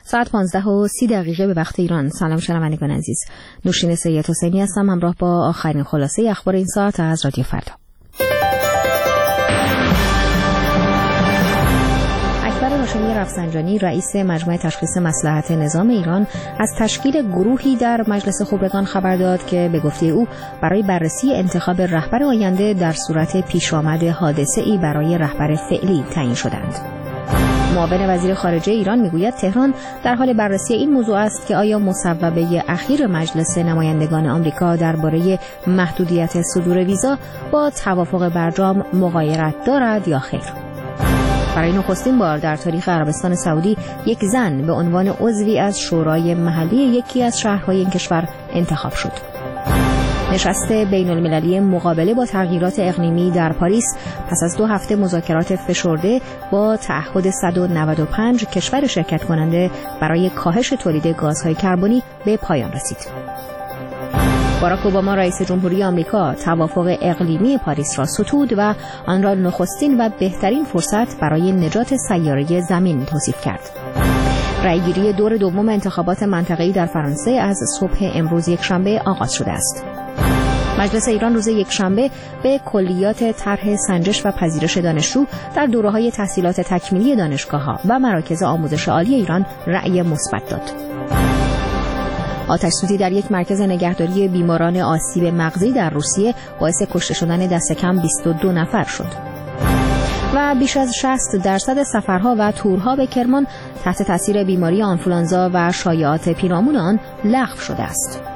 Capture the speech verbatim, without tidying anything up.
ساعت پانزده و سی دقیقه به وقت ایران. سلام شنوندگان عزیز، نوشین سید حسینی هستم همراه با آخرین خلاصه اخبار این ساعت از رادیو فردا. اکبر هاشمی رفسنجانی رئیس مجمع تشخیص مصلحت نظام ایران از تشکیل گروهی در مجلس خبرگان خبر داد که به گفته او برای بررسی انتخاب رهبر آینده در صورت پیشامد حادثه‌ای برای رهبر فعلی تعیین شدند. معاون وزیر خارجه ایران میگوید تهران در حال بررسی این موضوع است که آیا مصوبه اخیر مجلس نمایندگان آمریکا درباره محدودیت صدور ویزا با توافق برجام مغایرت دارد یا خیر. برای نخستین بار در تاریخ عربستان سعودی یک زن به عنوان عضوی از شورای محلی یکی از شهرهای این کشور انتخاب شد. نشست بین المللی مقابله با تغییرات اقلیمی در پاریس پس از دو هفته مذاکرات فشرده با تعهد صد و نود و پنج کشور شرکت کننده برای کاهش تولید گازهای کربنی به پایان رسید. باراک اوباما رئیس جمهوری آمریکا توافق اقلیمی پاریس را ستود و آن را نخستین و بهترین فرصت برای نجات سیاره زمین توصیف کرد. رأیگیری دور دوم انتخابات منطقه‌ای در فرانسه از صبح امروز یکشنبه آغاز شده است. مجلس ایران روز یکشنبه به کلیات طرح سنجش و پذیرش دانشجو در دوره‌های تحصیلات تکمیلی دانشگاه‌ها و مراکز آموزش عالی ایران رأی مثبت داد. آتش‌سوزی در یک مرکز نگهداری بیماران آسیب مغزی در روسیه باعث کشته شدن دست کم بیست و دو نفر شد. و بیش از شصت درصد سفرها و تورها به کرمان تحت تاثیر بیماری آنفولانزا و شایعات پیرامون آن لغو شده است.